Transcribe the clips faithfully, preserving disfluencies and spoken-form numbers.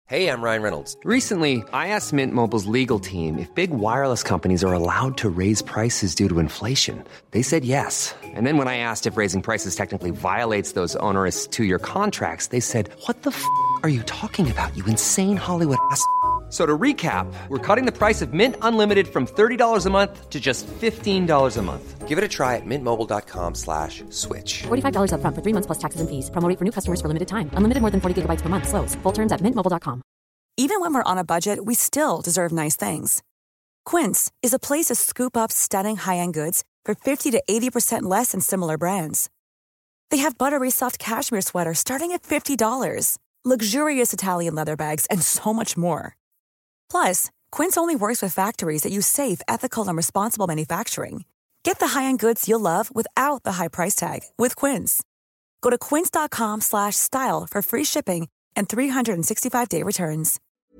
Hey, I'm Ryan Reynolds. Recently, I asked Mint Mobile's legal team if big wireless companies are allowed to raise prices due to inflation. They said yes. And then when I asked if raising prices technically violates those onerous two-year contracts, they said, what the f*** are you talking about, you insane Hollywood ass f- So to recap, we're cutting the price of Mint Unlimited from thirty dollars a month to just fifteen dollars a month. Give it a try at mintmobile.com slash switch. forty-five dollars up front for three months plus taxes and fees. Promo rate for new customers for limited time. Unlimited more than forty gigabytes per month. Slows full terms at mint mobile dot com. Even when we're on a budget, we still deserve nice things. Quince is a place to scoop up stunning high-end goods for fifty to eighty percent less than similar brands. They have buttery soft cashmere sweaters starting at fifty dollars, luxurious Italian leather bags, and so much more. Plus, Quince only works with factories that use safe, ethical, and responsible manufacturing. Get the high-end goods you'll love without the high price tag with Quince. Go to quince.com slash style for free shipping and three sixty-five day returns.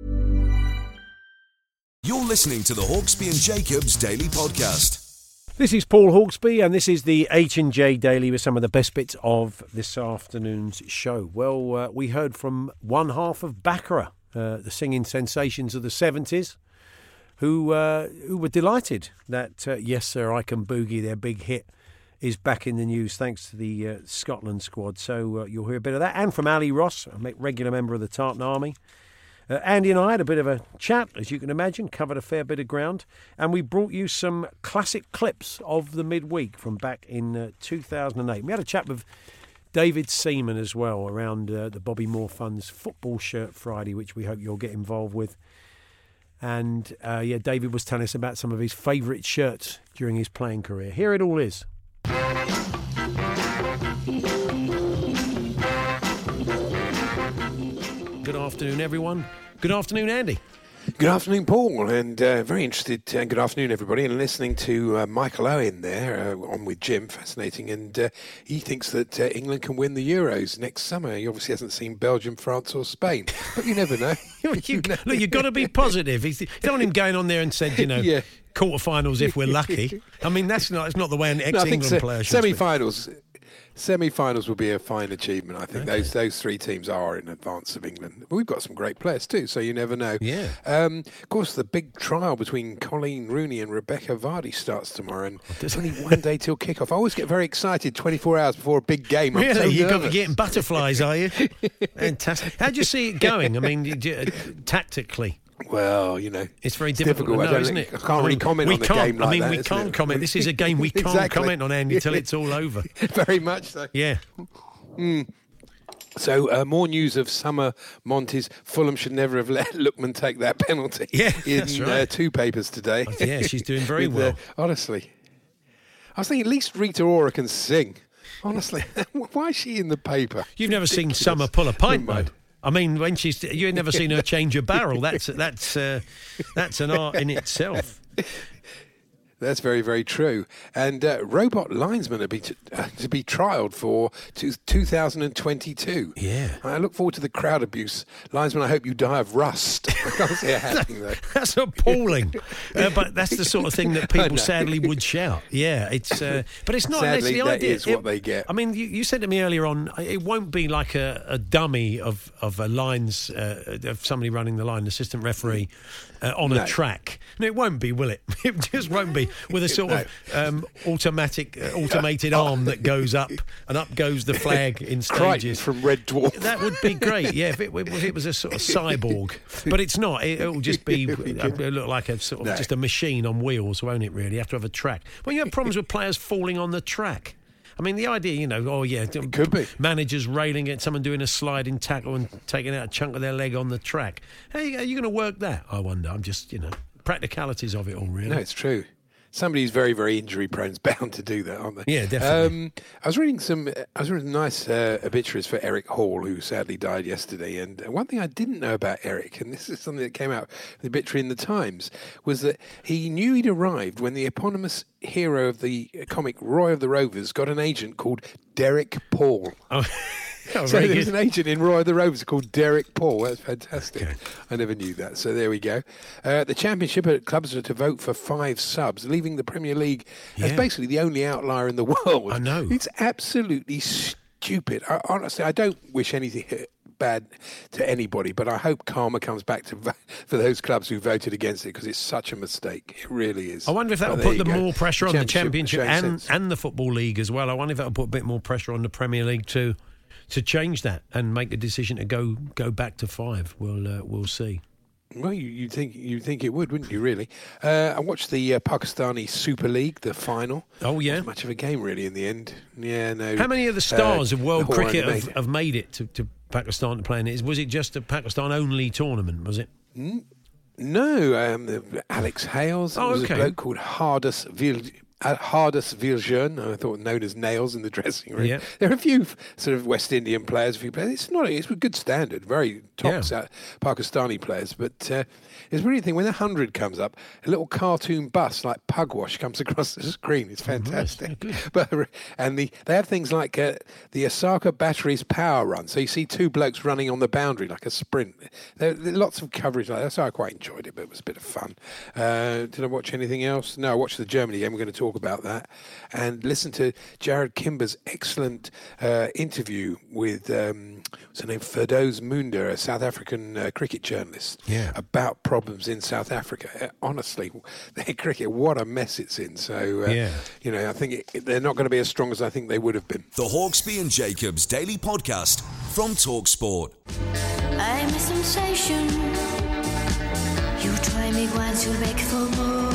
You're listening to the Hawksby and Jacobs Daily Podcast. This is Paul Hawksby, and this is the H and J Daily with some of the best bits of this afternoon's show. Well, uh, we heard from one half of Baccarat, uh, the singing sensations of the seventies, who uh, who were delighted that uh, Yes Sir, I Can Boogie, their big hit, is back in the news thanks to the uh, Scotland squad. So uh, you'll hear a bit of that. And from Ali Ross, a regular member of the Tartan Army. Uh, Andy and I had a bit of a chat, as you can imagine, covered a fair bit of ground. And we brought you some classic clips of the midweek from back in uh, two thousand eight. We had a chat with David Seaman as well around uh, the Bobby Moore Fund's Football Shirt Friday, which we hope you'll get involved with. And, uh, yeah, David was telling us about some of his favourite shirts during his playing career. Here it all is. Good afternoon, everyone. Good afternoon, Andy. Good afternoon, Paul, and uh, very interested, and uh, good afternoon, everybody, and listening to uh, Michael Owen there, uh, on with Jim, fascinating, and uh, he thinks that uh, England can win the Euros next summer. He obviously hasn't seen Belgium, France or Spain, but you never know. you, look, you've got to be positive. He's, you don't want him going on there and said, you know, yeah. quarterfinals if we're lucky. I mean, that's not, it's not the way an ex-England no, so, player should semi-finals. Semi-finals will be a fine achievement. I think okay. those those three teams are in advance of England. But we've got some great players too, so you never know. Yeah. Um, of course, the big trial between Colleen Rooney and Rebecca Vardy starts tomorrow, and there's only one day till kick-off. I always get very excited twenty-four hours before a big game. I'm really? So You're got, getting butterflies, are you? Fantastic. How do you see it going? I mean, you, you, uh, tactically. Well, you know, it's very it's difficult, difficult know, isn't it? I can't really comment we on the can't, game like I mean, that, we can't it? comment. This is a game we can't exactly. comment on, Andy, until it's all over. Very much so. Yeah. Mm. So, uh, more news of Summer Monty's Fulham should never have let Lookman take that penalty. Yeah, in that's right. uh, two papers today. Oh, yeah, she's doing very With, well. Uh, honestly. I was thinking at least Rita Ora can sing. Honestly, why is she in the paper? You've never Ridiculous. seen Summer pull a pint, though. I mean, when she's you've never seen her change a barrel. That's that's uh, that's an art in itself. That's very, very true. And uh, robot linesmen are be t- uh, to be trialled for two thousand twenty-two. Yeah. I look forward to the crowd abuse. Linesman, I hope you die of rust. I can't see it happening, though. That's appalling. uh, but that's the sort of thing that people sadly would shout. Yeah, it's. Uh, but it's not. Sadly, the that idea. is what they get. I mean, you, you said to me earlier on, it won't be like a, a dummy of, of a lines, uh, of somebody running the line, an assistant referee, uh, on no. a track. No, it won't be, will it? It just won't be. With a sort no. of um, automatic, uh, automated arm that goes up, and up goes the flag in stages. Crichton from Red Dwarf. That would be great, yeah, if it, if it was a sort of cyborg. But it's not. It, it'll just be, it'll look like a sort of no. just a machine on wheels, won't it, really? You have to have a track. Well, you have problems with players falling on the track. I mean, the idea, you know, oh, yeah. It could be. Managers railing at someone doing a sliding tackle and taking out a chunk of their leg on the track. How are you, you going to work that, I wonder? I'm just, you know, practicalities of it all, really. No, it's true. Somebody who's very, very injury prone is bound to do that, aren't they? Yeah, definitely. Um, I was reading some. I was reading nice uh, obituaries for Eric Hall, who sadly died yesterday. And one thing I didn't know about Eric, and this is something that came out in the obituary in the Times, was that he knew he'd arrived when the eponymous hero of the comic Roy of the Rovers got an agent called Derek Paul. Oh. Oh, so there's good. An agent in Roy of the Rovers called Derek Paul. That's fantastic. Okay. I never knew that. So there we go. Uh, the Championship, clubs are to vote for five subs, leaving the Premier League yeah. as basically the only outlier in the world. I know. It's absolutely stupid. I, honestly, I don't wish anything bad to anybody, but I hope karma comes back to for those clubs who voted against it, because it's such a mistake. It really is. I wonder if that will put the more pressure on the Championship and, and the Football League as well. I wonder if that will put a bit more pressure on the Premier League to to change that and make the decision to go go back to five. We'll uh, we'll see. Well, you you think you think it would, wouldn't you? Really? Uh, I watched the uh, Pakistani Super League, the final. Oh yeah, not much of a game really in the end. Yeah, no. How many of the stars uh, of world cricket have, made have made it to, to Pakistan to play in it? Was it just a Pakistan only tournament? Was it? Mm, no, um, the, Alex Hales. Oh, there was okay. a bloke called Hardus Vil. Uh, Hardus Viljoen, I thought known as Nails in the dressing room. Yeah. There are a few f- sort of West Indian players, a few players. It's not. A, it's a good standard, very top Yeah. uh, Pakistani players. But uh, it's really thing when the hundred comes up, a little cartoon bus like Pugwash comes across the screen. It's fantastic. Oh, nice. But and the they have things like uh, the Osaka Batteries Power Run. So you see two blokes running on the boundary like a sprint. There, there are lots of coverage like that. So I quite enjoyed it, but it was a bit of fun. Uh, did I watch anything else? No, I watched the Germany game. We're going to talk about that, and listen to Jared Kimber's excellent uh, interview with um, what's her name, Ferdoz Munda, a South African uh, cricket journalist, yeah. about problems in South Africa. Uh, honestly, their cricket, what a mess it's in. So, uh, yeah. you know, I think it, they're not going to be as strong as I think they would have been. The Hawksbee and Jacobs Daily Podcast from TalkSport. I'm a sensation. You try me once, you'll beg for more.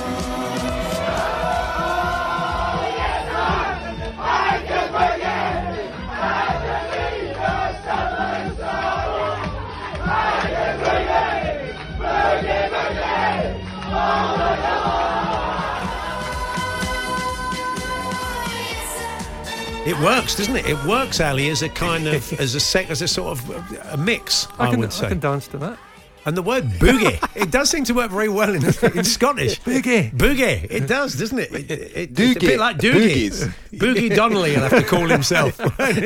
It works, doesn't it? It works, Ali, as a kind of as a sec, as a sort of a mix. I, I, can, would say. I can dance to that. And the word boogie, it does seem to work very well in, in Scottish. Boogie. Boogie. It does, doesn't it? it, it it's a Doogie. bit like Doogie. Boogies. Boogie Donnelly, he'll have to call himself.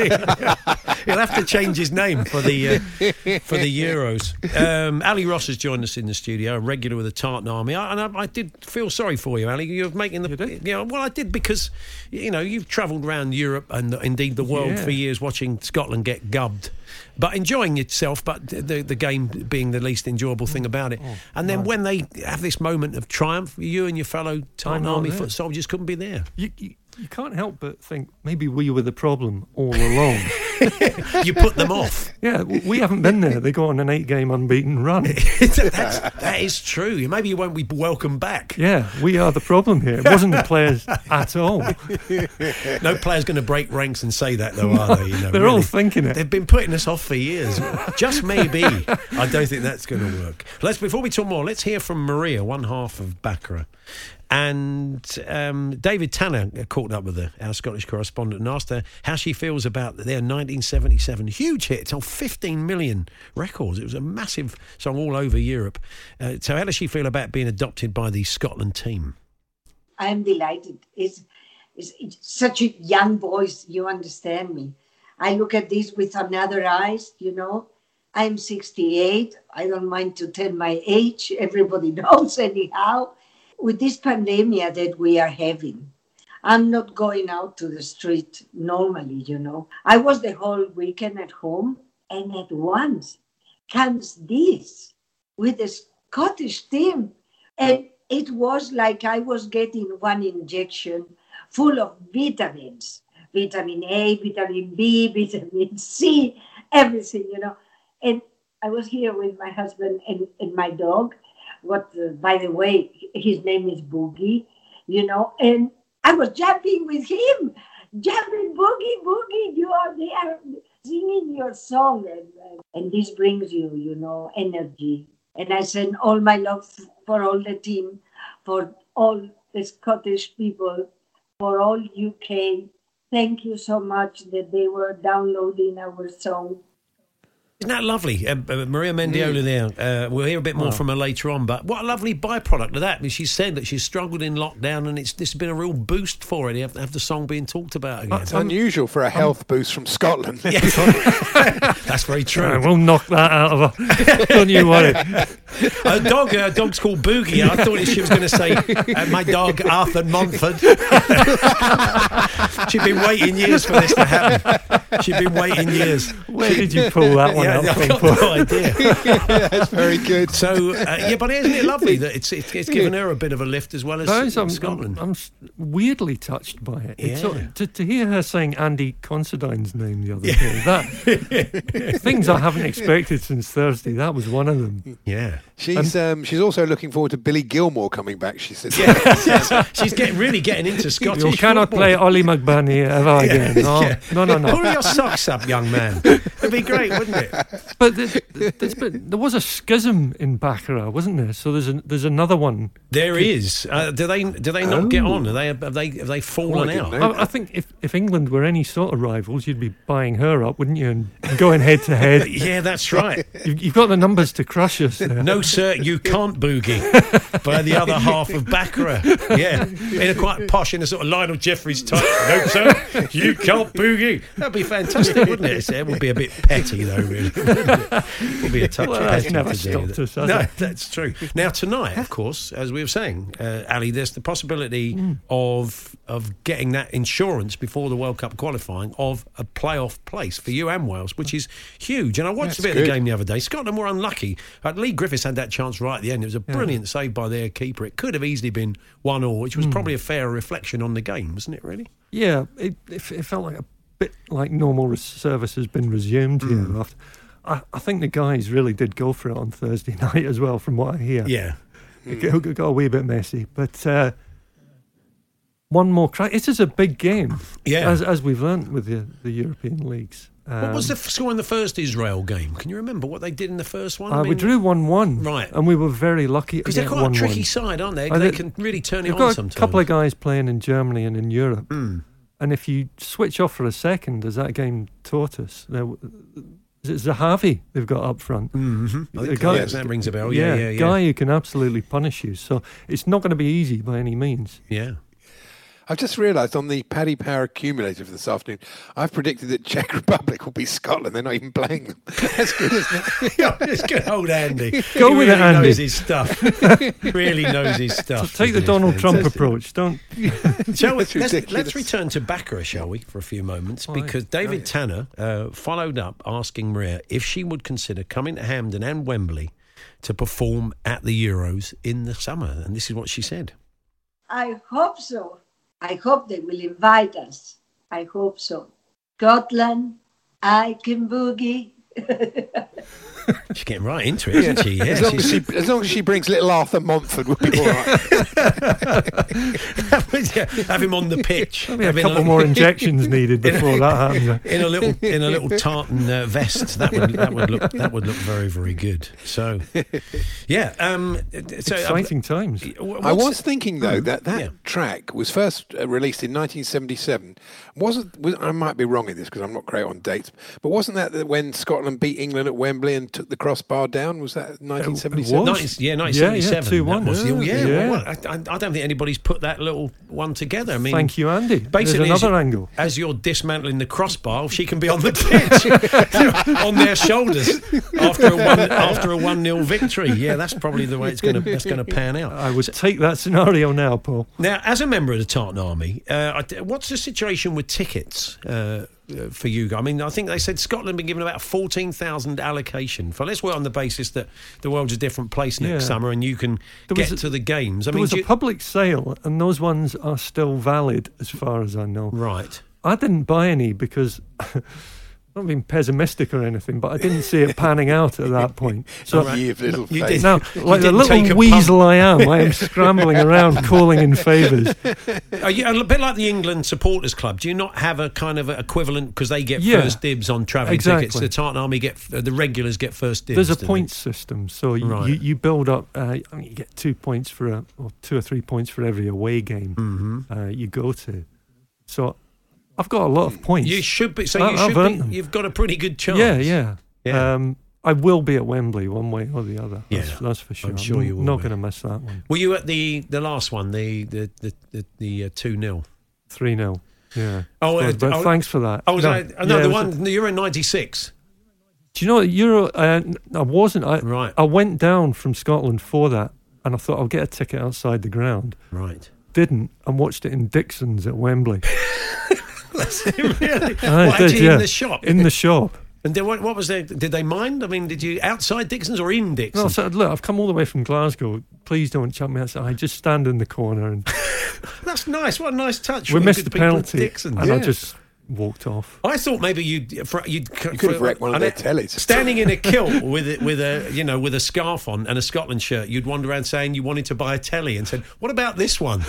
He'll have to change his name for the uh, for the Euros. Um, Ali Ross has joined us in the studio, a regular with the Tartan Army. I, and I, I did feel sorry for you, Ali. You're making the... You did? You know, well, I did because, you know, you've travelled around Europe and indeed the world Yeah. for years watching Scotland get gubbed. But enjoying yourself, but the the game being the least enjoyable thing about it. Oh, and then no. when they have this moment of triumph, you and your fellow Tartan know, Army yeah. foot soldiers couldn't be there. You, you, you can't help but think maybe we were the problem all along. You put them off. Yeah, w- we haven't been there. They go on an eight-game unbeaten run. That's, that is true. Maybe you won't be welcome back. Yeah, we are the problem here. It wasn't the players at all. No player's going to break ranks and say that, though, are they? You know, They're really. all thinking it. They've been putting us off for years. Just maybe. I don't think that's going to work. Let's before we talk more, let's hear from Maria, one half of Baccarat. And um, David Tanner caught up with her, our Scottish correspondent, and asked her how she feels about their nineteen seventy-seven huge hit on fifteen million records. It was a massive song all over Europe. Uh, so how does she feel about being adopted by the Scotland team? I'm delighted. It's, it's, it's such a young voice, you understand me. I look at this with another eyes, you know. I'm sixty-eight. I don't mind to tell my age. Everybody knows anyhow. With this pandemic that we are having, I'm not going out to the street normally, you know. I was the whole weekend at home, and at once comes this with the Scottish team. And it was like I was getting one injection full of vitamins. Vitamin A, vitamin B, vitamin C, everything, you know. And I was here with my husband and, and my dog. What, uh, by the way, his name is Boogie, you know, and I was jumping with him, jumping, Boogie, Boogie, you are there singing your song, and, uh, and this brings you, you know, energy. And I send all my love for all the team, for all the Scottish people, for all U K. Thank you so much that they were downloading our song. Isn't that lovely? Uh, uh, Maria Mendiola mm. there. Uh, we'll hear a bit more oh. from her later on, but what a lovely byproduct of that. I mean, she said that she's struggled in lockdown and it's this has been a real boost for her to have, have the song being talked about again. It's unusual for a health um, boost from Scotland. Yeah. That's very true. Yeah, we'll knock that out of her. Don't you worry. A dog, a dog's called Boogie. I thought she was going to say, uh, my dog, Arthur Montford. She'd been waiting years for this to happen. She'd been waiting years. Where did you pull that one yeah, out I've from, got Paul? no idea. Yeah, that's very good. So, uh, yeah, but isn't it lovely that it's it's, it's given her a bit of a lift as well as That is, I'm, Scotland? I'm, I'm s- weirdly touched by it. It's Yeah. sort of- to, to hear her saying Andy Considine's name the other day, that things I haven't expected since Thursday, that was one of them. Yeah. She's um, she's also looking forward to Billy Gilmore coming back. She says, Yeah. She's getting really getting into Scottish You cannot football. play Ollie McBurney ever again. No, Yeah. no, no, no. Pull your socks up, young man. It'd be great, wouldn't it? But the, the, there's been, there was a schism in Baccarat, wasn't there? So there's a, there's another one. There is. Uh, do they do they not Oh. get on? Are they have they have they fallen Oh, I didn't out? know. I, I think if, if England were any sort of rivals, you'd be buying her up, wouldn't you? And going head to head. Yeah, that's right. You've, you've got the numbers to crush us there. No, sir, you can't boogie. By the other half of Baccarat. Yeah. In a quite posh, in a sort of Lionel Jeffries type. No, sir, you can't boogie. That'd be fantastic, wouldn't it? It would be a bit petty, though, really. It would be a touch Well, that's petty never to do stopped that. us, has No, it? that's true. Now, tonight, of course, as we were saying, uh, Ali, there's the possibility Mm. of of getting that insurance before the World Cup qualifying of a playoff place for you and Wales, which is huge. And I watched That's a bit good. of the game the other day. Scotland were unlucky. Uh, Lee Griffiths had that chance right at the end. It was a brilliant save by their keeper. It could have easily been one all, which was Mm. probably a fair reflection on the game, wasn't it, really? Yeah, it, it, it felt like a bit like normal res- service has been resumed here. Mm. After, I, I think the guys really did go for it on Thursday night as well, from what I hear. Yeah. It got, it got a wee bit messy, but uh, one more crack. This is a big game, Yeah. as as we've learnt with the, the European leagues. Um, What was the f- score in the first Israel game? Can you remember what they did in the first one? Uh, we drew one one, Right. and we were very lucky to Because get they're quite one a tricky one. side, aren't they? Uh, they they- can really turn it You've on got sometimes. a couple of guys playing in Germany and in Europe, Mm. and if you switch off for a second, as that game taught us, there, is it Zahavi they've got up front? Mm-hmm. I A think guy- yes, that rings a bell. Yeah, yeah, yeah. guy who can absolutely punish you. So it's not going to be easy by any means. Yeah. I've just realised on the Paddy Power accumulator for this afternoon, I've predicted that Czech Republic will be Scotland. They're not even playing them. That's good, isn't it? Yeah, it's good old Andy. Go he with really it, Andy. knows his stuff. Really knows his So stuff. take the doesn't he? Donald Trump Fantastic. approach. Don't. Shall we, That's let's, ridiculous. let's return to Baccarat, shall we, for a few moments? Because David Tanner uh, followed up asking Maria if she would consider coming to Hampden and Wembley to perform at the Euros in the summer. And this is what she said. I hope so. I hope they will invite us. I hope so. Scotland, I can boogie. She's getting right into it, isn't she? Yeah, as, long as, she's- she, as long as she brings little Arthur Montford, we'll be all right. Yeah, have him on the pitch. There'll be a Have him couple on- more injections needed in a- before that happens. In a little, in a little tartan uh, vest, that would that would look that would look very very good. So, yeah. Um, so Exciting times. uh, I what's- was thinking though that that Yeah. track was first uh, released in nineteen seventy-seven. Wasn't was, I might be wrong in this because I'm not great on dates, but wasn't that the- when Scotland beat England at Wembley and took the crossbar down? Was that nineteen seventy-seven? was. nineteen, yeah, Yeah, nineteen seventy-seven. yeah, two one, That was the- yeah. yeah, Yeah. well, I, I I don't think anybody's put that little one together. I mean, Thank you, Andy. There's Basically, as another you- angle. As you're dismantling the crossbar, she can be on the pitch on their shoulders after a one after a one nil victory. Yeah, that's probably the way it's going to that's going to pan out. I would take that scenario now, Paul. Now, as a member of the Tartan Army, uh, I- what's the situation with tickets uh, uh, for you? I mean, I think they said Scotland been given about fourteen thousand allocation. For let's work on the basis that the world's a different place next Yeah. summer, and you can There get was a- to the games. I There mean, was do a you- public sale, and those ones are still valid as far as I know. right. I didn't buy any because I'm not being pessimistic or anything, but I didn't see it panning out at that point. So Right. You little You face. did- now, You like the didn't take little a weasel I am, I am scrambling around calling in favours. Are you, a bit like the England Supporters Club, do you not have a kind of a equivalent because they get Yeah, first dibs on travelling exactly. tickets? The Tartan Army get uh, the regulars get first dibs. There's a do they? points system, so you, Right. you, you build up. Uh, I mean, you get two points for a, or two or three points for every away game Mhm. uh, you go to. So I've got a lot of points. You should be. So I- you I've should earned be. them. You've got a pretty good chance. Yeah, yeah. Yeah. Um, I will be at Wembley one way or the other. That's, Yeah, that's for sure. I'm sure you will Not be. going to miss that one. Were you at the the last one, the the the the, the uh, two nil? three nil. Yeah. Oh, But- uh, but oh, thanks for that. Oh, was No, I, oh, no, yeah, the it was- one you were in ninety-six. Do you know what, Euro? Uh, I wasn't. I, Right. I went down from Scotland for that, and I thought I'll get a ticket outside the ground. Right. Didn't, and watched it in Dixon's at Wembley. Really? I What, did, actually yeah. in the shop? In the shop. And then what, what was there? Did they mind? I mean, did you outside Dixon's or in No, I Dixon's? said, look, I've come all the way from Glasgow. Please don't chuck me outside. I just stand in the corner and That's nice. What a nice touch. we from missed good the people at penalty. Dixon's. And I Yeah. just walked off. I thought maybe you'd for, you'd You could have wrecked one of and their it- tellies. standing in a kilt with a, with a you know with a scarf on and a Scotland shirt. You'd wander around saying you wanted to buy a telly and said, "What about this one?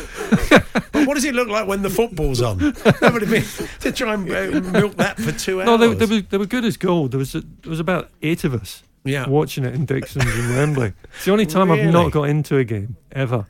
But what does it look like when the football's on?" That would have been to try and uh, milk that for two hours. No, they, they, were, they were good as gold. There was a, there was about eight of us Yeah. watching it in Dixon's in Wembley. It's the only time I've Really? not got into a game ever.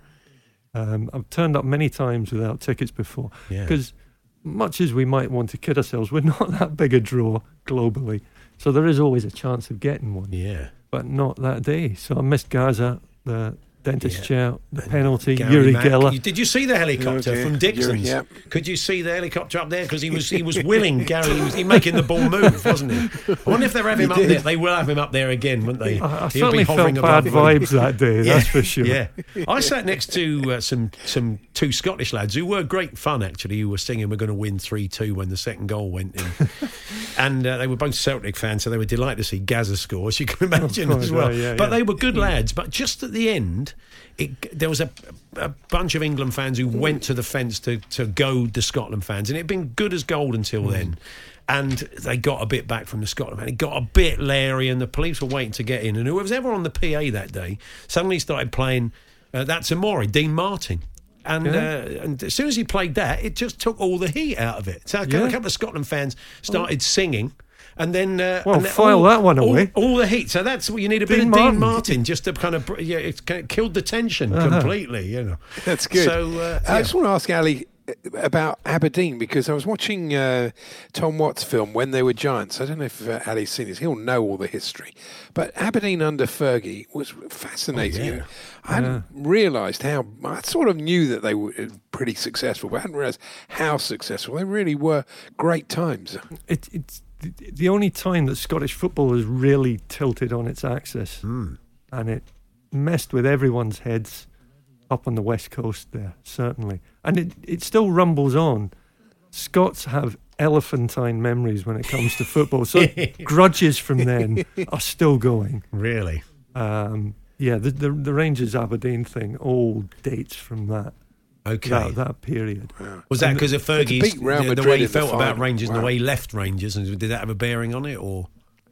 Um, I've turned up many times without tickets before Yeah. because much as we might want to kid ourselves, we're not that big a draw globally. So there is always a chance of getting one, Yeah. but not that day. So I missed Gaza, the dentist Yeah. chair, the penalty, Gary Yuri Mack. Geller. You- Did you see the helicopter Oh, dear. from Dixon's? Yuri, yeah. Could you see the helicopter up there? Because he was he was willing, Gary. He was he making the ball move, wasn't he? I wonder if they'll have him He up did. there. They will have him up there again, won't they? I, I He'll certainly be felt hovering bad above them. vibes that day, that's for sure. Yeah, I sat next to uh, some some two Scottish lads who were great fun actually. Who were singing "We're going to win three two" when the second goal went in, and uh, they were both Celtic fans, so they were delighted to see Gazza score, as you can imagine course, as well. yeah, yeah, but yeah. they were good lads. But just at the end, it, there was a, a bunch of England fans who went to the fence to to goad the Scotland fans, and it had been good as gold until then. And they got a bit back from the Scotland fan. It got a bit leery, and the police were waiting to get in. And whoever was ever on the P A that day suddenly started playing uh, That's Amore, Dean Martin. And Yeah. uh, and as soon as he played that, it just took all the heat out of it. So a couple, Yeah. a couple of Scotland fans started singing. And then, uh, Well, and then file all, that one all- away. All, the heat. So that's what you need a bit Dean of Martin. Dean Martin just to kind of br- yeah, it kind of killed the tension Uh-huh. completely. You know, That's good. So uh, I yeah. just want to ask Ali about Aberdeen because I was watching uh, Tom Watts' film When They Were Giants. I don't know if uh, Ali's seen this. He'll know all the history. But Aberdeen under Fergie was fascinating. Oh, yeah. I hadn't realised how... I sort of knew that they were pretty successful, but I hadn't realised how successful. They really were great times. It, it's the, the only time that Scottish football has really tilted on its axis, Hmm. and it messed with everyone's heads up on the west coast there, certainly. And it, it still rumbles on. Scots have elephantine memories when it comes to football, so grudges from then are still going. Really? Um, yeah, the, the the Rangers Aberdeen thing all dates from that. Okay. That, that period. Was that And because of to Fergie's, beat Real the, the Madrid way he in the felt about final. Rangers and Wow. the way he left Rangers? And did that have a bearing on it? Or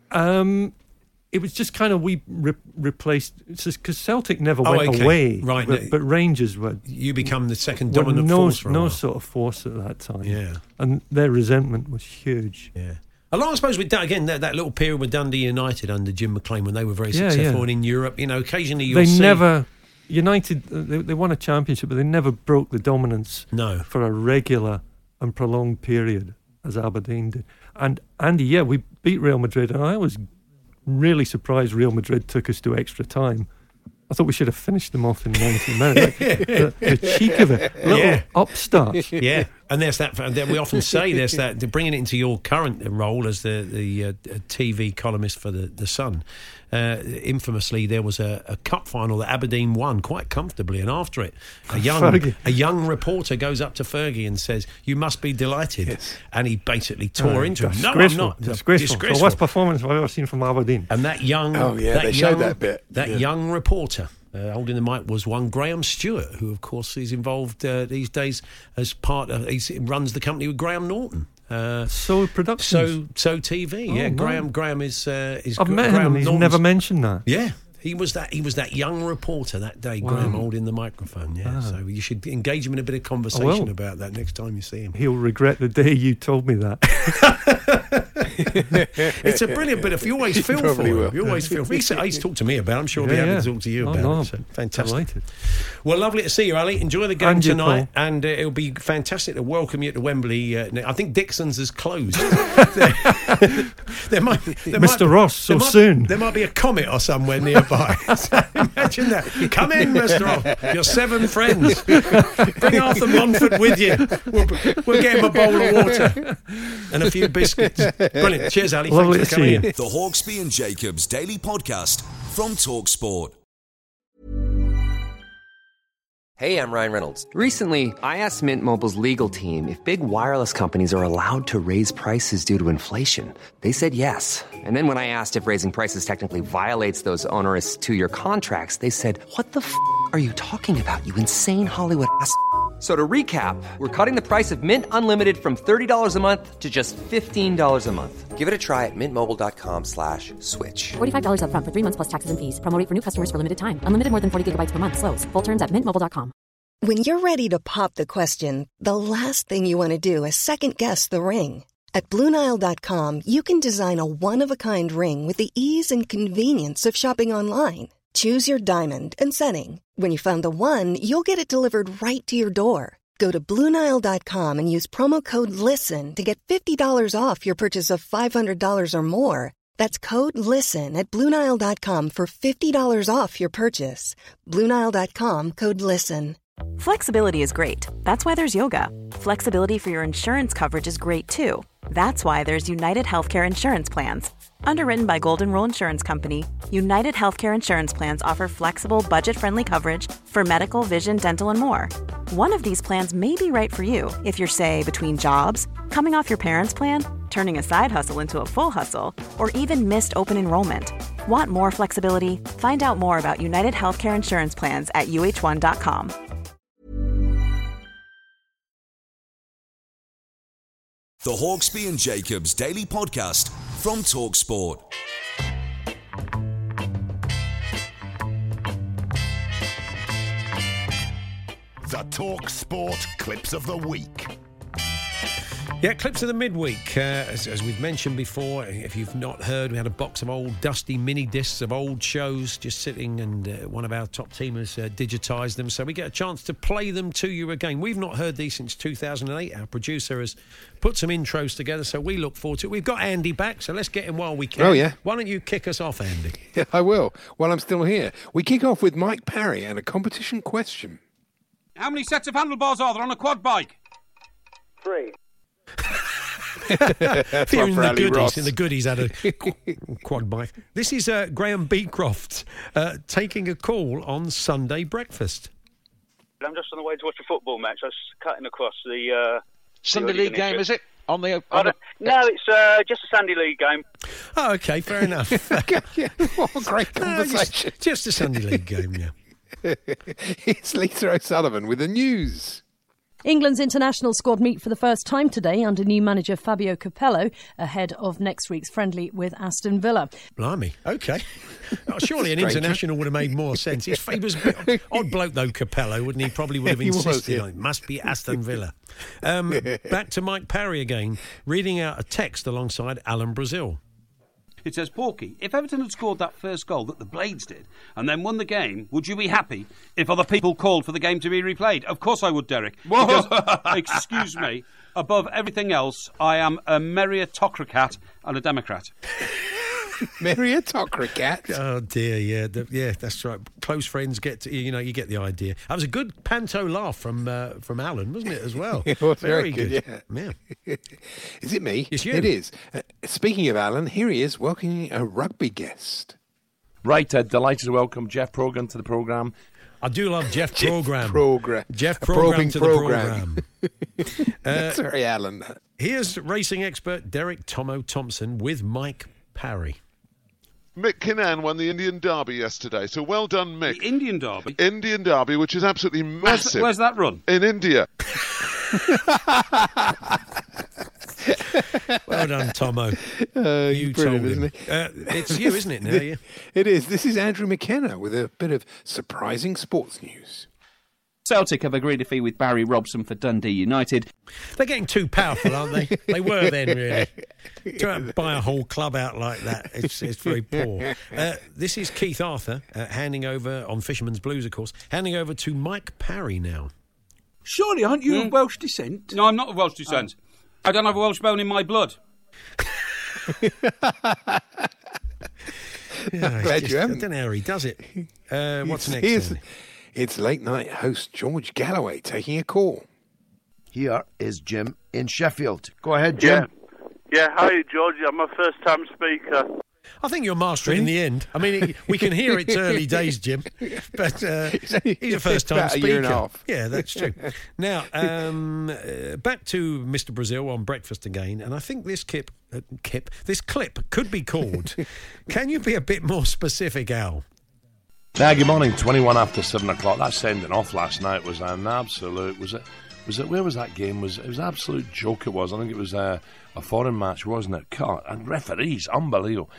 Um, it was just kind of we re- replaced because Celtic never Oh, went okay. away, Right, But, no. but Rangers were, you become the second were dominant no force for a no while. sort of force at that time. Yeah. And their resentment was huge. Yeah. Along, I suppose, with that, again, that, that little period with Dundee United under Jim McLean when they were very Yeah, successful yeah. and in Europe, you know, occasionally you'll They see... never United. uh, They, they won a championship, but they never broke the dominance No. for a regular and prolonged period as Aberdeen did. And Andy, yeah, we beat Real Madrid, and I was really surprised Real Madrid took us to extra time. I thought we should have finished them off in ninety minutes. Like, the, the cheek of it, little Yeah. upstart. Yeah, and there's that. that we often say there's that. Bringing it into your current role as the the uh, T V columnist for the the Sun. Uh, infamously, there was a, a cup final that Aberdeen won quite comfortably, and after it, a young Fergie. a young reporter goes up to Fergie and says, "You must be delighted," Yes. and he basically tore Uh, into him. No, I'm disgraceful, not. disgraceful. Disgraceful. The worst performance I've ever seen from Aberdeen. And that young, Oh, yeah, that they showed young, that bit. That Yeah. young reporter uh, holding the mic was one Graham Stewart, who of course is involved uh, these days as part of. He runs the company with Graham Norton. Uh, So Productions. so so T V. Oh, yeah, no. Graham Graham is uh, is. I've Gra- met Graham him, and he's Norton's- never mentioned that. Yeah. He was that. He was that young reporter that day. Wow. Graham holding the microphone. Yeah, Ah. so you should engage him in a bit of conversation will. about that next time you see him. He'll regret the day you told me that. It's a brilliant bit of. You always feel for probably him. will. You always feel. For him. He's, he's talked to me about. it. I'm sure he'll Yeah, be happy yeah. to talk to you Oh, about no, it. So, fantastic. Delighted. Well, lovely to see you, Ali. Enjoy the game And you, tonight, Paul. and uh, it'll be fantastic to welcome you to Wembley. Uh, I think Dixon's is closed. there might, there Mister might- Ross, so there might- soon. There might be a comet or somewhere nearby. So imagine that. Come in, Mister Ross. Your seven friends. Bring Arthur Montfort with you. We'll, we'll get him a bowl of water and a few biscuits. Brilliant. Cheers, Ali. Lovely Thanks to for coming see in. you. The Hawksby and Jacobs Daily Podcast from TalkSport. Hey, I'm Ryan Reynolds. Recently, I asked Mint Mobile's legal team if big wireless companies are allowed to raise prices due to inflation. They said yes. And then when I asked if raising prices technically violates those onerous two-year contracts, they said, "What the f*** are you talking about, you insane Hollywood ass f- So to recap, we're cutting the price of Mint Unlimited from thirty dollars a month to just fifteen dollars a month. Give it a try at mintmobile.com slash switch. forty-five dollars up front for three months plus taxes and fees. Promo rate for new customers for limited time. Unlimited more than forty gigabytes per month. Slows full terms at mint mobile dot com. When you're ready to pop the question, the last thing you want to do is second-guess the ring. At Blue Nile dot com, you can design a one-of-a-kind ring with the ease and convenience of shopping online. Choose your diamond and setting. When you find the one, you'll get it delivered right to your door. Go to Blue Nile dot com and use promo code LISTEN to get fifty dollars off your purchase of five hundred dollars or more. That's code LISTEN at Blue Nile dot com for fifty dollars off your purchase. Blue Nile dot com, code LISTEN. Flexibility is great. That's why there's yoga. Flexibility for your insurance coverage is great too. That's why there's United Healthcare Insurance Plans. Underwritten by Golden Rule Insurance Company, United Healthcare Insurance Plans offer flexible, budget-friendly coverage for medical, vision, dental, and more. One of these plans may be right for you if you're, say, between jobs, coming off your parents' plan, turning a side hustle into a full hustle, or even missed open enrollment. Want more flexibility? Find out more about United Healthcare Insurance Plans at U H one dot com. The Hawksbee and Jacobs Daily Podcast from TalkSport. The TalkSport Clips of the Week. Yeah, clips of the midweek. Uh, as, as we've mentioned before, if you've not heard, we had a box of old dusty mini discs of old shows just sitting, and uh, one of our top teamers uh, digitised them, so we get a chance to play them to you again. We've not heard these since two thousand eight. Our producer has put some intros together, so we look forward to it. We've got Andy back, so let's get him while we can. Oh, yeah. Why don't you kick us off, Andy? Yeah, I will, while I'm still here. We kick off with Mike Parry and a competition question. How many sets of handlebars are there on a quad bike? Three. If you're in the goodies, in the goodies had a quad bike. This is uh, Graham Beecroft uh, taking a call on Sunday breakfast. I'm just on the way to watch a football match. I was cutting across the uh, Sunday the League game, is it? On the on the... No, it's uh, just a Sunday League game. Oh, okay, fair enough. What a great conversation. Uh, just, just a Sunday League game, yeah. It's Lisa O'Sullivan with the news. England's international squad meet for the first time today under new manager Fabio Capello ahead of next week's friendly with Aston Villa. Blimey, OK. Oh, surely an international would have made more sense. He's he was a odd bloke, though, Capello, wouldn't he? Probably would have insisted was, yeah. on it. Must be Aston Villa. Um, back to Mike Parry again, reading out a text alongside Alan Brazil. It says, Porky, if Everton had scored that first goal that the Blades did and then won the game, would you be happy if other people called for the game to be replayed? Of course I would, Derek. Because, excuse me, above everything else, I am a meritocrat and a Democrat. Meritocrat? Oh, dear, yeah. The, yeah, that's right. Close friends get to, you know, you get the idea. That was a good panto laugh from uh, from Alan, wasn't it, as well? It was very, very good, good. yeah. yeah. Is it me? It's you. It is. Uh, speaking of Alan, here he is welcoming a rugby guest. Right, uh, delighted to welcome Jeff Program to the programme. I do love Jeff Program. Program. Jeff Program to program. the programme. uh, Sorry, Alan. Here's racing expert Derek Tomo Thompson with Mike Parry. Mick Kinnan won the Indian Derby yesterday, so well done, Mick. The Indian Derby? Indian Derby, which is absolutely massive. Where's, where's that run? In India. Well done, Tomo. Uh, you told him. Isn't it? Uh, it's you, isn't it, now? Yeah? It is. This is Andrew McKenna with a bit of surprising sports news. Celtic have agreed a fee with Barry Robson for Dundee United. They're getting too powerful, aren't they? They were then, really. To buy a whole club out like that, it's, it's very poor. Uh, this is Keith Arthur, uh, handing over, on Fisherman's Blues, of course, handing over to Mike Parry now. Surely, aren't you mm. of Welsh descent? No, I'm not of Welsh descent. Oh. I don't have a Welsh bone in my blood. Yeah, Glad just, you haven't. I don't know how he does it. Uh, what's next? It's, it's late night host George Galloway taking a call. Here is Jim in Sheffield. Go ahead, Jim. Yeah, yeah. Hi, George. I'm a first-time speaker. I think you're master in the end. I mean, it, we can hear it's early days, Jim, but uh, he's a first-time about a speaker. year and a half. Yeah, that's true. Now, um, uh, back to Mister Brazil on breakfast again, and I think this kip, uh, kip, this clip could be called. Can you be a bit more specific, Al? Now, good morning. Twenty-one after seven o'clock. That sending off last night was an absolute. Was it? Was it? Where was that game? Was it was an absolute joke? It was. I think it was a, a foreign match, wasn't it? God, and referees, unbelievable.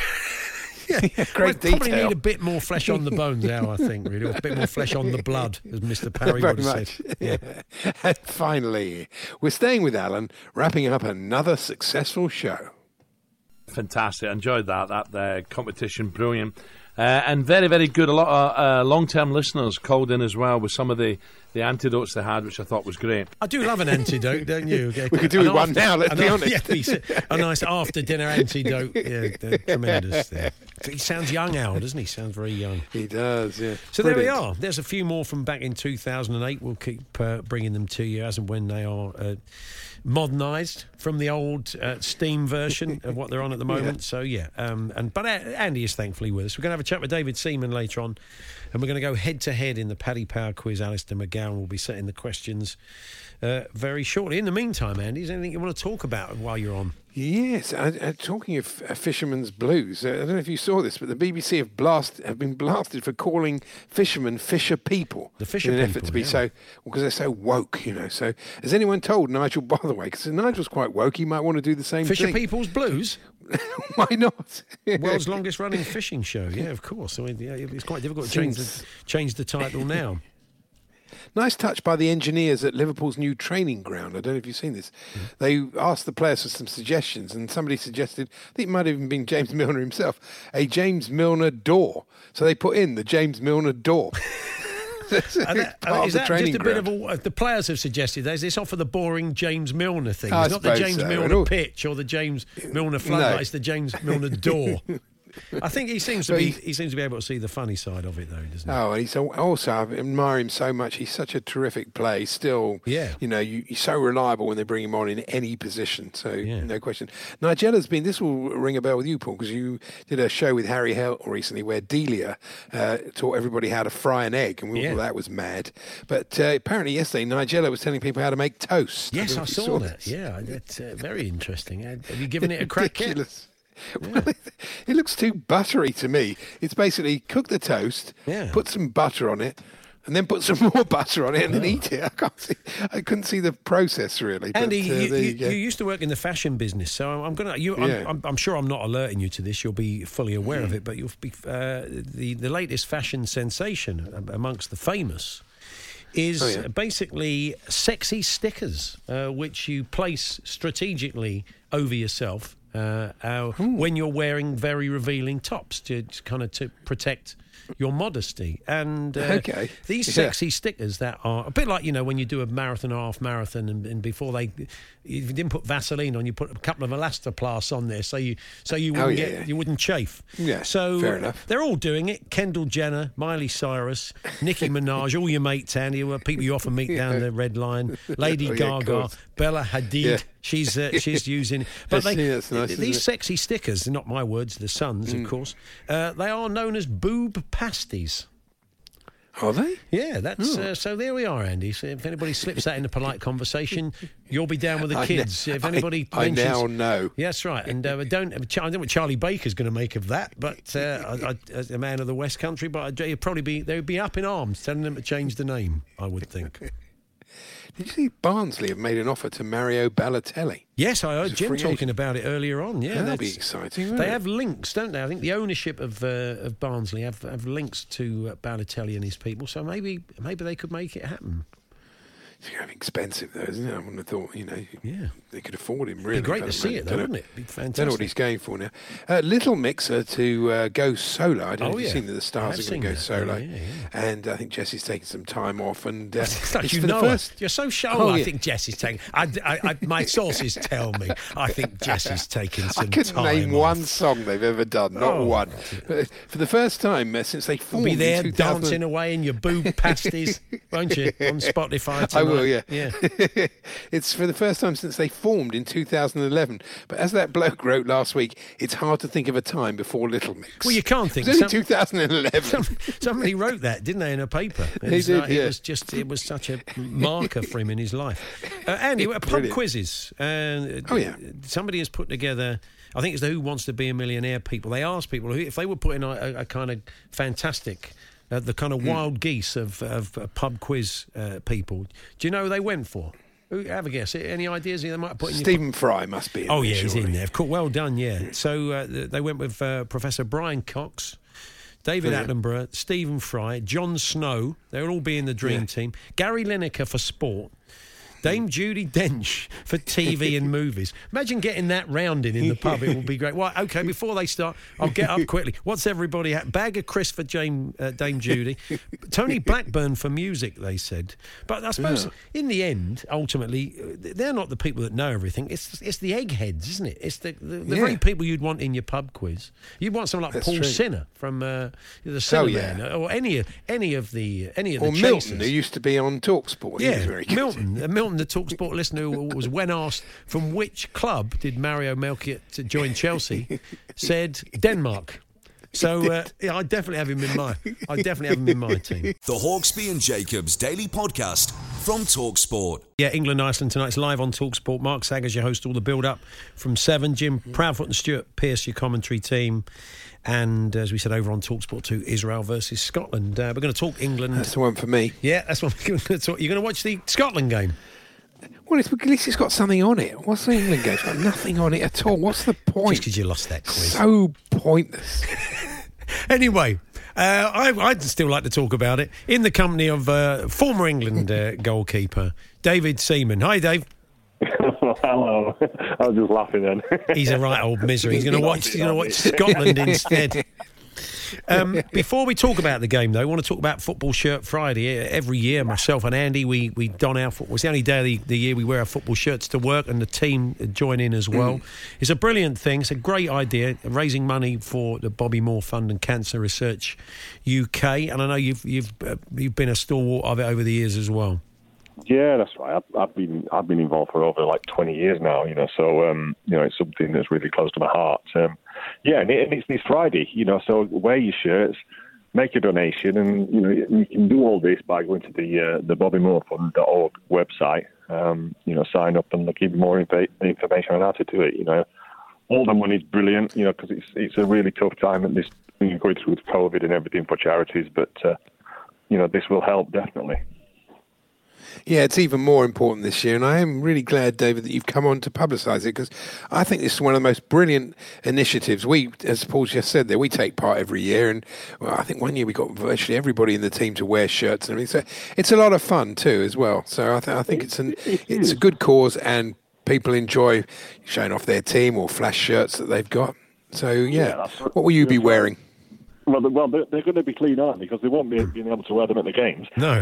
Yeah, great we detail. Probably need a bit more flesh on the bones now, I think, really. A bit more flesh on the blood, as Mister Parry Very would have much. said. Yeah. And finally, we're staying with Alan, wrapping up another successful show. Fantastic. Enjoyed that. That uh, competition, brilliant. Uh, and very, very good. A lot of uh, long-term listeners called in as well with some of the, the antidotes they had, which I thought was great. I do love an antidote, don't you? We could do with one after, now, let's be honest. Yeah, please, a nice after-dinner antidote. Yeah, they're tremendous there. He sounds young, Al, doesn't he? Sounds very young. He does, yeah. So there we Brilliant. are. There's a few more from back in two thousand eight. We'll keep uh, bringing them to you as and when they are uh, modernised from the old uh, Steam version of what they're on at the moment. Yeah. So, yeah. Um, and But Andy is thankfully with us. We're going to have a chat with David Seaman later on, and we're going to go head-to-head in the Paddy Power quiz. Alistair McGowan will be setting the questions uh, very shortly. In the meantime, Andy, is there anything you want to talk about while you're on? Yes, uh, uh, talking of uh, Fisherman's Blues, uh, I don't know if you saw this, but the B B C have blast have been blasted for calling fishermen fisher people. The fisher in an people, effort to be yeah. so, because they're so woke, you know. So, has anyone told Nigel Botherway? Because Nigel's quite woke, he might want to do the same Fisher thing. People's Blues? Why not? World's longest running fishing show. Yeah, of course. I mean, yeah, it's quite difficult to change the, change the title now. Nice touch by the engineers at Liverpool's new training ground. I don't know if you've seen this. Mm-hmm. They asked the players for some suggestions, and somebody suggested, I think it might have even been James Milner himself, a James Milner door. So they put in the James Milner door. And that, uh, is that just a bit of a, the players have suggested there's this off of the boring James Milner thing. I It's not the James so. Milner pitch or the James Milner floodlight, No. it's the James Milner door. I think he seems to But be he- he seems to be able to see the funny side of it, though, doesn't he? Oh, and he's al- also, I admire him so much. He's such a terrific player. He's still, Yeah. you know, you, he's so reliable when they bring him on in any position. So, no question. Nigella's been, this will ring a bell with you, Paul, because you did a show with Harry Hell recently where Delia uh, taught everybody how to fry an egg, and we Yeah. thought that was mad. But uh, apparently yesterday, Nigella was telling people how to make toast. Yes, don't know I if you saw, this. that. Yeah, that's uh, very interesting. Have you given it a crack yet? Ridiculous. Well, it, it looks too buttery to me. It's basically cook the toast, Yeah. put some butter on it, and then put some more butter on it, and then eat it. I can't see. I couldn't see the process really. But, Andy, uh, you, there you, you, go. you used to work in the fashion business, so I'm gonna. You, I'm, Yeah. I'm, I'm sure I'm not alerting you to this. You'll be fully aware of it, but you'll be uh, the the latest fashion sensation amongst the famous is Oh, yeah. basically sexy stickers, uh, which you place strategically over yourself uh, uh, when you're wearing very revealing tops to, to kind of to protect your modesty. And uh, Okay. these Yeah. sexy stickers that are a bit like, you know, when you do a marathon or half marathon, and, and before they, if you didn't put Vaseline on, you put a couple of elastoplasts on there, so you so you wouldn't Oh, yeah, get yeah. you wouldn't chafe. Yeah, so fair enough. they're all doing it. Kendall Jenner, Miley Cyrus, Nicki Minaj, all your mates, Andy, who are people you often meet down the Red Line, Lady Oh, yeah, of Gaga, course. Bella Hadid. Yeah. She's uh, she's using, but That's- they, yeah, that's nice, isn't these it? sexy stickers, not my words, the Sun's, Mm. of course. Uh, they are known as boob pasties. Are they? Yeah, that's Oh. uh, so. There we are, Andy. So if anybody slips that in a polite conversation, you'll be down with the I kids. ne- if anybody, I- I mentions, now know. Yeah, that's right. And uh, don't, I don't know what Charlie Baker's going to make of that, but uh, I, I, as a man of the West Country, but I'd, it'd probably be they would be up in arms, telling them to change the name. I would think. Did you see Barnsley have made an offer to Mario Balotelli? Yes, I heard He's a Jim free talking agent. about it earlier on. Yeah, That'll be that's- exciting, won't They it? have links, don't they? I think the ownership of uh, of Barnsley have, have links to uh, Balotelli and his people. So maybe maybe they could make it happen. It's kind of expensive, though, isn't it? I wouldn't have thought, you know, yeah. they could afford him, really. great I to don't see know- it, though, don't know- wouldn't it? Be Don't know what fantastic. he's going for now. Uh, Little Mixer to uh, go solo. I don't know Oh, if you've yeah. seen that the I Stars have are going to go seen that. solo. Yeah, yeah, And I think Jesse's taking some time off. And uh, It's like it's you for the know first... it. You're so sure. Oh, I yeah. think Jess is taking. I, I, I, my sources tell me. I think Jess is taking some I couldn't time name off. one song they've ever done, not Oh. one. But for the first time uh, since they You'll formed be there in two thousand dancing away in your boob pasties, won't you? On Spotify I tonight. will, night. yeah. yeah. It's for the first time since they formed in two thousand eleven. But as that bloke wrote last week, it's hard to think of a time before Little Mix. Well, you can't think. It was only Some- two thousand eleven. Some- Somebody wrote that, didn't they, in a paper? It They was, did, like- yeah. It was just, it was such a marker for him in his life. Uh, Andy, pub Brilliant. quizzes. Uh, Oh, yeah. Somebody has put together, I think it's the Who Wants to Be a Millionaire people. They asked people who, if they were putting a, a, a kind of fantastic, uh, the kind of Hmm. wild geese of, of uh, pub quiz uh, people. Do you know who they went for? Who, have a guess. Any ideas they might put in your Stephen Fry must be in Oh, there, yeah, he's surely. in there. Of course, well done, yeah. So uh, th- they went with uh, Professor Brian Cox, David Yeah. Attenborough, Stephen Fry, Jon Snow. They'll all be in the dream Yeah. team. Gary Lineker for sport. Dame Judi Dench for T V and movies. Imagine getting that rounding in the pub. It would be great. Right, OK, before they start, I'll get up quickly. What's everybody at? Bag of crisps for Jane, uh, Dame Judy. Tony Blackburn for music, they said. But I suppose Yeah. in the end, ultimately, uh, they're not the people that know everything. It's it's the eggheads, isn't it? It's the, the, the Yeah. very people you'd want in your pub quiz. You'd want someone like That's Paul true. Sinner from uh, the Oh, Cinnamon, yeah. or any, any of the any of the Or chasers. Milton, who used to be on TalkSport. He was Yeah, very good. Milton. Uh, Milton, the TalkSport listener, who was when asked from which club did Mario Melchior to join Chelsea, said Denmark. So uh, yeah, I definitely have him in my. I definitely have him in my team. The Hawksbee and Jacobs Daily Podcast from TalkSport. Yeah, England Iceland tonight's live on TalkSport. Mark Saggers, your host, all the build up from seven. Jim Proudfoot and Stuart Pearce, your commentary team. And as we said over on TalkSport two, Israel versus Scotland. Uh, we're going to talk England. That's the one for me. Yeah, that's what we're going to talk. You're going to watch the Scotland game. Well, it's, at least it's got something on it. What's the England game? It's got nothing on it at all. What's the point? Just because you lost that quiz. So pointless. Anyway, uh, I, I'd still like to talk about it in the company of uh, former England uh, goalkeeper David Seaman. Hi, Dave. Hello. I was just laughing then. He's a right old misery. He's going to watch. He's going to watch Scotland instead. Um, before we talk about the game, though, I want to talk about Football Shirt Friday. Every year, myself and Andy, we, we don our football. It's the only day of the, the year we wear our football shirts to work, and the team join in as well. Mm. It's a brilliant thing. It's a great idea, raising money for the Bobby Moore Fund and Cancer Research U K. And I know you've you've uh, you've been a stalwart of it over the years as well. Yeah, that's right. I've, I've been I've been involved for over like twenty years now. You know, so um, you know, it's something that's really close to my heart. Um, yeah, and, it, and it's this Friday. You know, so wear your shirts, make a donation, and you know, you can do all this by going to the uh, the bobby moore fund dot org website. Um, you know, sign up and they'll give you more inf- information on how to do it. You know, all the money's brilliant. You know, because it's it's a really tough time at this, you know, going through with COVID and everything for charities. But uh, you know, this will help definitely. Yeah, it's even more important this year, and I am really glad, David, that you've come on to publicise it, because I think this is one of the most brilliant initiatives. We, as Paul just said there, we take part every year, and well, I think one year we got virtually everybody in the team to wear shirts and everything. So it's a lot of fun too, as well. So I, th- I think it's an it's a good cause, and people enjoy showing off their team or flash shirts that they've got. So yeah, Yeah, that's what will you be wearing? Well, they- well, they're, they're going to be clean, aren't they? Because they won't be being able to wear them at the games. No,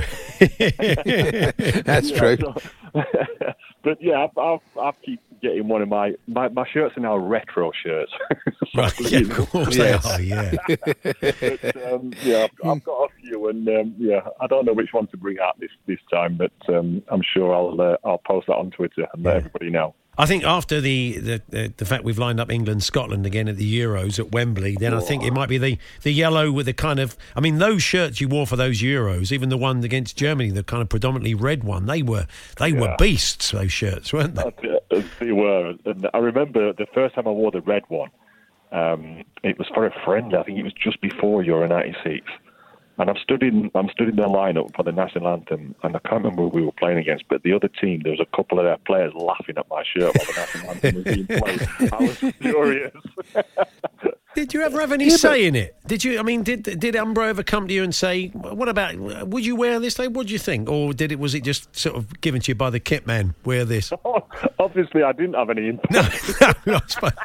that's Yeah, true. so- but yeah, I, I, I keep getting one of my, my my shirts are now retro shirts. So, right? Yeah, you know, of course yes. they are. Yeah. But, um, yeah, I've, I've got a few, and um, yeah, I don't know which one to bring out this this time, but um, I'm sure I'll uh, I'll post that on Twitter and let everybody know. I think after the, the, the, the fact we've lined up England, Scotland again at the Euros at Wembley, then I think it might be the, the yellow with the kind of... I mean, those shirts you wore for those Euros, even the one against Germany, the kind of predominantly red one, they were they Yeah. were beasts, those shirts, weren't they? Uh, They were. And I remember the first time I wore the red one, um, it was for a friend. I think it was just before Euro ninety-six. And I'm stood in, I'm stood in the lineup for the national anthem, and I can't remember who we were playing against, but the other team, there was a couple of their players laughing at my shirt while the national anthem was being played. I was furious. Did you ever have any say in it? Did you? I mean, did did Umbro ever come to you and say, "What about? Would you wear this? What do you think?" Or did it? Was it just sort of given to you by the kit man? Wear this. Obviously, I didn't have any input. No, no, I suppose.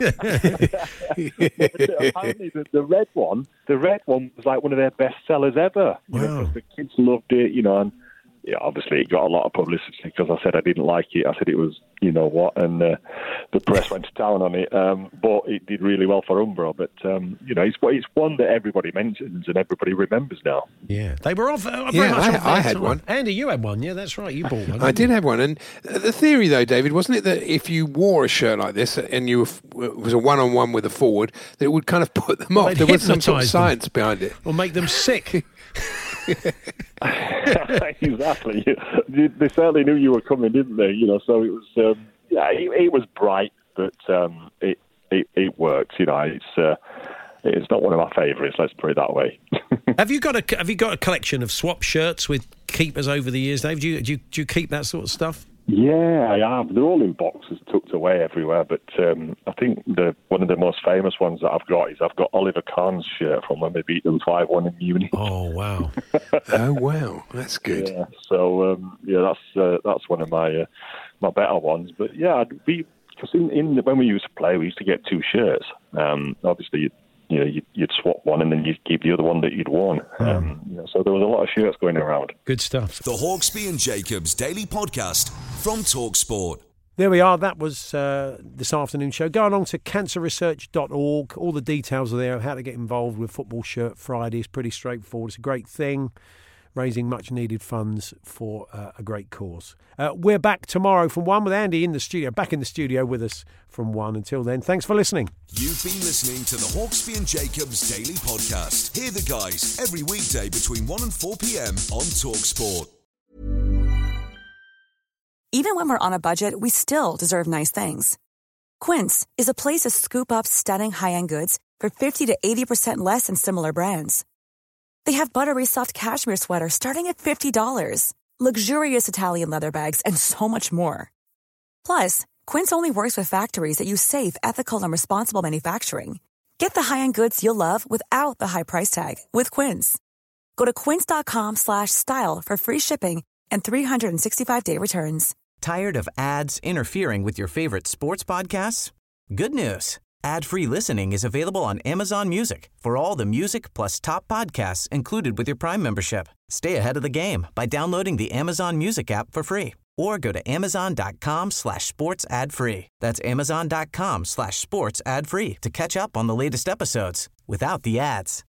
Apparently, the, the red one, the red one was like one of their best sellers ever. You know, Wow. 'cause the kids loved it, you know, and yeah, obviously it got a lot of publicity because I said I didn't like it. I said it was, you know what, and uh, the press went to town on it. Um, but it did really well for Umbro. But, um, you know, it's, it's one that everybody mentions and everybody remembers now. Yeah, they were off. Uh, very Yeah, much I- off I their had time. one. Andy, you had one. Yeah, that's right. You bought one. I didn't did you? have one, and the theory, though, David, wasn't it that if you wore a shirt like this and you were, f- was a one-on-one with a forward, that it would kind of put them off? They'd There was some sort of hypnotise them. science behind it. Or make them sick. Exactly. They they certainly knew you were coming, didn't they? You know, so it was. Um, yeah, it, it was bright, but um, it, it it works. You know, it's uh, it's not one of my favourites. Let's put it that way. Have you got a Have you got a collection of swap shirts with keepers over the years, Dave? Do you do you, do you keep that sort of stuff? Yeah, I have. They're all in boxes tucked away everywhere, but um, I think the one of the most famous ones that I've got is I've got Oliver Kahn's shirt from when they beat them five one in Munich. Oh, wow. Oh, wow. That's good. Yeah, so, um, yeah, that's uh, that's one of my uh, my better ones. But, yeah, I'd be, because in, in the, when we used to play, we used to get two shirts. Um, obviously, you know, you'd, you'd swap one and then you'd keep the other one that you'd worn. Um, you know, so there was a lot of shirts going around. Good stuff. The Hawksby and Jacobs Daily Podcast from TalkSport. There we are. That was uh, this afternoon show. Go along to cancer research dot org. All the details are there. How to get involved with Football Shirt Friday is pretty straightforward. It's a great thing, raising much needed funds for uh, a great cause. Uh, we're back tomorrow from one with Andy in the studio, back in the studio with us from one. Until then, thanks for listening. You've been listening to the Hawksby and Jacobs Daily Podcast. Hear the guys every weekday between one and four p.m. on TalkSport. Even when we're on a budget, we still deserve nice things. Quince is a place to scoop up stunning high-end goods for fifty to eighty percent less than similar brands. They have buttery soft cashmere sweaters starting at fifty dollars, luxurious Italian leather bags, and so much more. Plus, Quince only works with factories that use safe, ethical, and responsible manufacturing. Get the high-end goods you'll love without the high price tag with Quince. Go to quince.com slash style for free shipping and three sixty-five day returns. Tired of ads interfering with your favorite sports podcasts? Good news. Ad-free listening is available on Amazon Music for all the music plus top podcasts included with your Prime membership. Stay ahead of the game by downloading the Amazon Music app for free or go to amazon.com slash sports ad free. That's amazon.com slash sports ad free to catch up on the latest episodes without the ads.